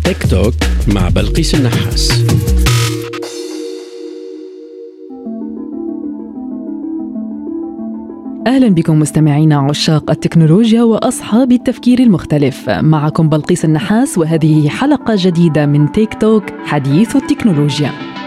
تيك توك مع بلقيس النحاس. أهلا بكم مستمعينا عشاق التكنولوجيا وأصحاب التفكير المختلف. معكم بلقيس النحاس، وهذه حلقة جديدة من تيك توك حديث التكنولوجيا.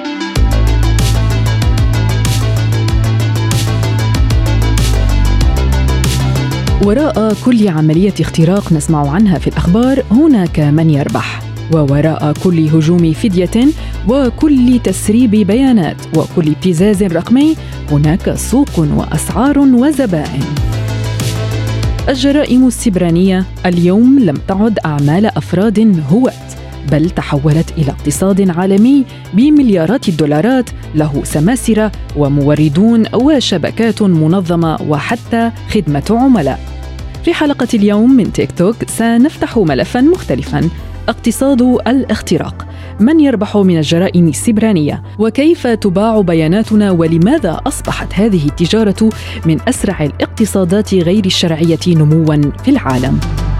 وراء كل عملية اختراق نسمع عنها في الأخبار هناك من يربح، ووراء كل هجوم فدية وكل تسريب بيانات وكل ابتزاز رقمي هناك سوق وأسعار وزبائن. الجرائم السبرانية اليوم لم تعد أعمال أفراد هواة، بل تحولت إلى اقتصاد عالمي بمليارات الدولارات له سماسرة وموردون وشبكات منظمة وحتى خدمة عملاء. في حلقة اليوم من تيك توك سنفتح ملفاً مختلفاً: اقتصاد الاختراق. من يربح من الجرائم السبرانية؟ وكيف تباع بياناتنا؟ ولماذا أصبحت هذه التجارة من أسرع الاقتصادات غير الشرعية نمواً في العالم؟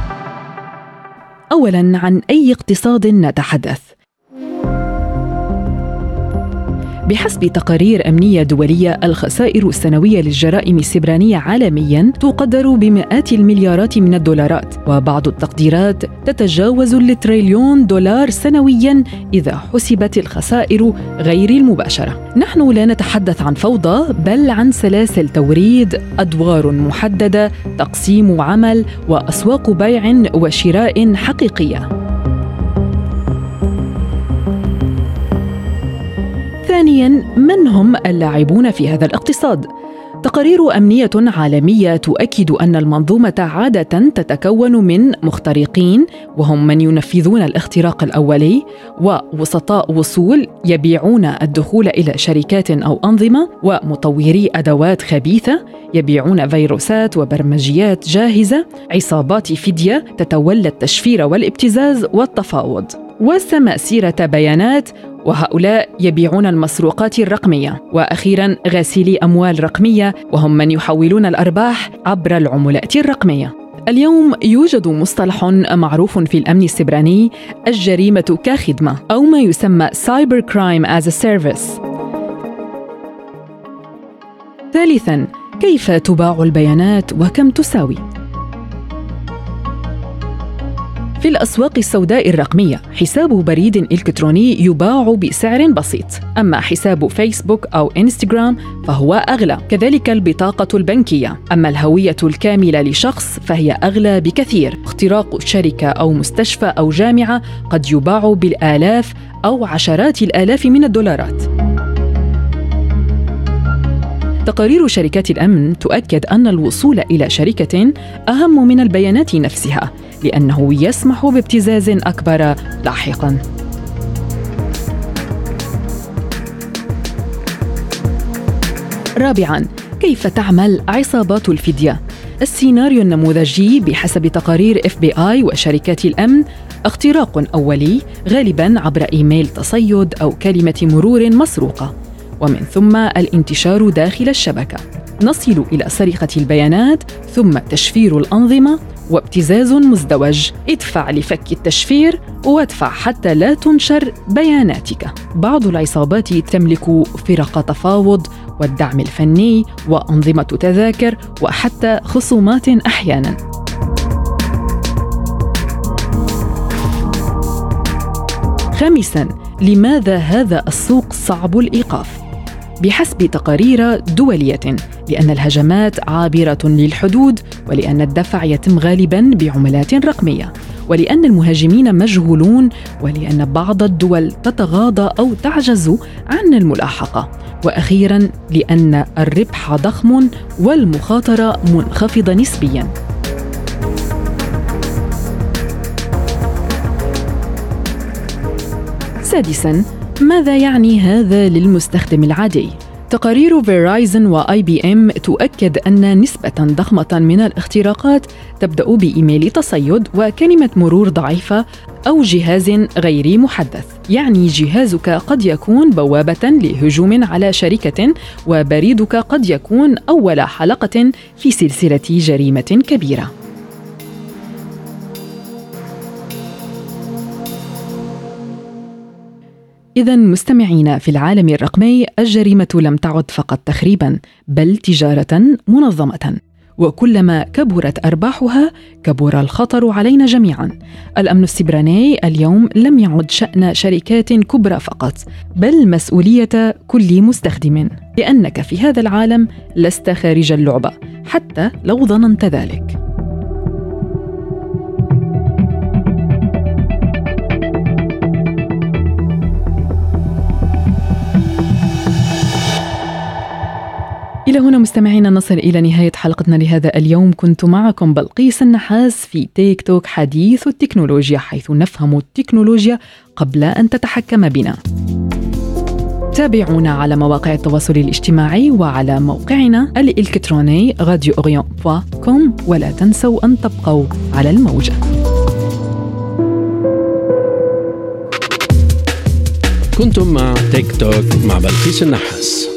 أولاً، عن أي اقتصاد نتحدث؟ بحسب تقارير أمنية دولية، الخسائر السنوية للجرائم السبرانية عالمياً تقدر بمئات المليارات من الدولارات، وبعض التقديرات تتجاوز التريليون دولار سنوياً إذا حسبت الخسائر غير المباشرة. نحن لا نتحدث عن فوضى، بل عن سلاسل توريد، أدوار محددة، تقسيم عمل، وأسواق بيع وشراء حقيقية. ثانياً، من هم اللاعبون في هذا الاقتصاد؟ تقارير أمنية عالمية تؤكد أن المنظومة عادة تتكون من مخترقين، وهم من ينفذون الاختراق الأولي، ووسطاء وصول يبيعون الدخول إلى شركات أو أنظمة، ومطوري أدوات خبيثة يبيعون فيروسات وبرمجيات جاهزة، عصابات فدية تتولى التشفير والابتزاز والتفاوض، وسماسرة بيانات، وهؤلاء يبيعون المسروقات الرقمية، وأخيراً غاسلي أموال رقمية، وهم من يحولون الأرباح عبر العملات الرقمية. اليوم يوجد مصطلح معروف في الأمن السبراني: الجريمة كخدمة، أو ما يسمى Cyber Crime as a Service. ثالثاً، كيف تباع البيانات وكم تساوي؟ في الأسواق السوداء الرقمية حساب بريد إلكتروني يباع بسعر بسيط، أما حساب فيسبوك أو إنستغرام فهو أغلى، كذلك البطاقة البنكية. أما الهوية الكاملة لشخص فهي أغلى بكثير. اختراق شركة أو مستشفى أو جامعة قد يباع بالآلاف أو عشرات الآلاف من الدولارات. تقارير شركات الأمن تؤكد أن الوصول إلى شركة أهم من البيانات نفسها، لأنه يسمح بابتزاز أكبر لاحقاً. رابعاً، كيف تعمل عصابات الفدية؟ السيناريو النموذجي بحسب تقارير FBI وشركات الأمن: اختراق أولي غالباً عبر إيميل تصيد أو كلمة مرور مسروقة، ومن ثم الانتشار داخل الشبكة. نصل إلى سرقة البيانات، ثم تشفير الأنظمة، وابتزاز مزدوج: ادفع لفك التشفير وادفع حتى لا تنشر بياناتك. بعض العصابات تملك فرق تفاوض والدعم الفني وأنظمة تذاكر وحتى خصومات أحياناً. خامساً، لماذا هذا السوق صعب الإيقاف؟ بحسب تقارير دولية، لأن الهجمات عابرة للحدود، ولأن الدفع يتم غالباً بعملات رقمية، ولأن المهاجمين مجهولون، ولأن بعض الدول تتغاضى أو تعجز عن الملاحقة، وأخيراً لأن الربح ضخم والمخاطرة منخفضة نسبياً. سادساً، ماذا يعني هذا للمستخدم العادي؟ تقارير فيرايزن وآي بي إم تؤكد أن نسبة ضخمة من الاختراقات تبدأ بإيميل تصيد وكلمة مرور ضعيفة أو جهاز غير محدث. يعني جهازك قد يكون بوابة لهجوم على شركة، وبريدك قد يكون أول حلقة في سلسلة جريمة كبيرة. إذن مستمعينا، في العالم الرقمي الجريمة لم تعد فقط تخريبا بل تجارة منظمة، وكلما كبرت أرباحها كبر الخطر علينا جميعا. الأمن السيبراني اليوم لم يعد شأن شركات كبرى فقط، بل مسؤولية كل مستخدم، لأنك في هذا العالم لست خارج اللعبة حتى لو ظننت ذلك. إلى هنا مستمعينا نصل إلى نهاية حلقتنا لهذا اليوم. كنت معكم بلقيس النحاس في تيك توك حديث التكنولوجيا، حيث نفهم التكنولوجيا قبل أن تتحكم بنا. تابعونا على مواقع التواصل الاجتماعي وعلى موقعنا الإلكتروني radioorient.com، ولا تنسوا أن تبقوا على الموجة. كنتم مع تيك توك مع بلقيس النحاس.